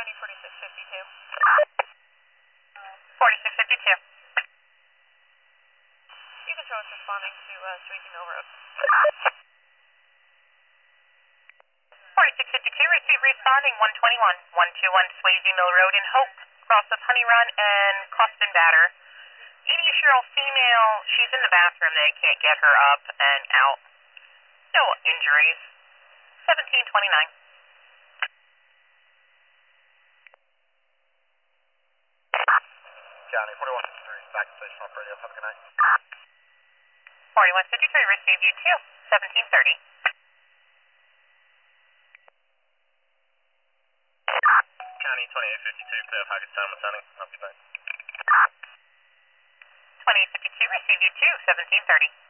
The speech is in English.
County 4652. 4652. You control is responding to Swayze Mill Road. 4652, receive responding 121. 121 Swayze Mill Road in Hope, cross of Honey Run and Coston Batter. 80-year-old female, she's in the bathroom, they can't get her up and out. No injuries. 1729. County 4153, back to station off radio, have a good night. 4153, receive you too, 1730. County 2852, clear Hackettstown, returning, have a good night. 2852, receive you too, 1730.